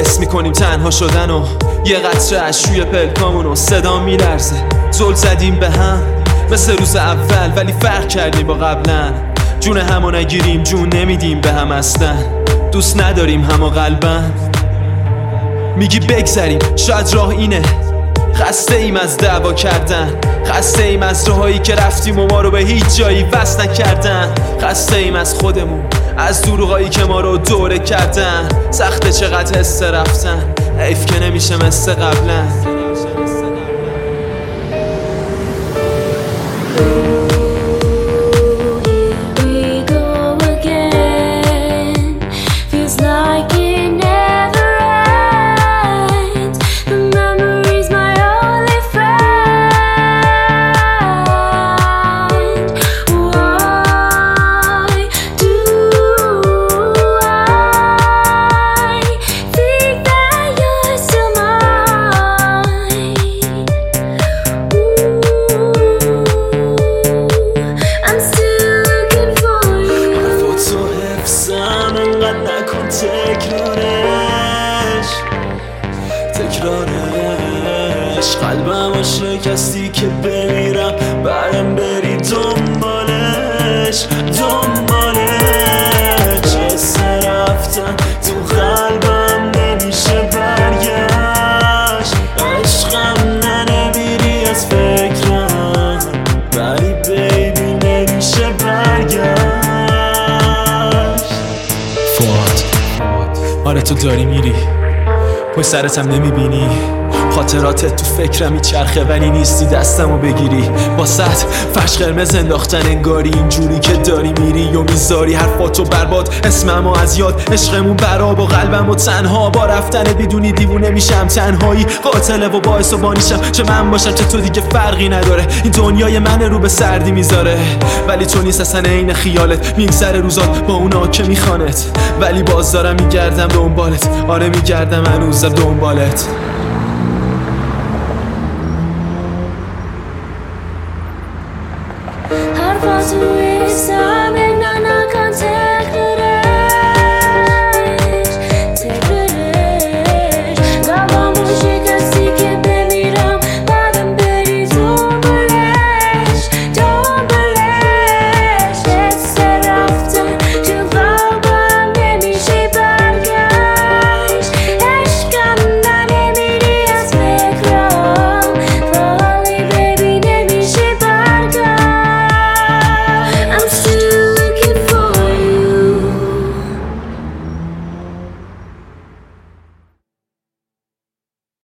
حس میکنیم تنها شدن و یه قطره اشوی پلکامونو صدا میلرزه. زل زدیم به هم مثل روز اول ولی فرق کردیم با قبلا. جون همو نگیریم جون نمیدیم به هم اصلا. دوست نداریم همو قلبا. میگی بگذریم شاید راه اینه. خسته ایم از دعوا کردن، خسته ایم از راهایی که رفتیم و ما رو به هیچ جایی وصل نکردن. خسته ایم از خودمون، از دروغایی که ما رو دوره کردن. سخته چقدر حس رفتن، حیف که نمیشه مثل قبلا. تکرارش قلبمو شکستی که بمیرم برم بری دنبالش حس رفتن تو قلبم نمیشه برگشت. عشقم نمیری از فکرم ولی بیبی نمیشه برگشت. فواد آره تو داری میری پشت سرتم نمیبینی. خاطراتت تو فکرم میچرخه ولی نیستی دستمو بگیری. واسط فرش قرمز انداختن انگاری اینجوری که داری میری و میذاری حرفاتو برباد اسممو از یاد. عشقمون براب و قلبمو تنها با رفتن بدونی دیوونه میشم. تنهایی قاتله و باعث و بانیشم چه من باشم چه تو دیگه فرقی نداره. این دنیای من رو به سردی میذاره ولی تو نیست اصلا عین خیالت. میگذره روزات با اونا که میخوانت ولی باز دارم میگردم دنبالت. آره میگردم هنوزم دنبالت. حرفاتو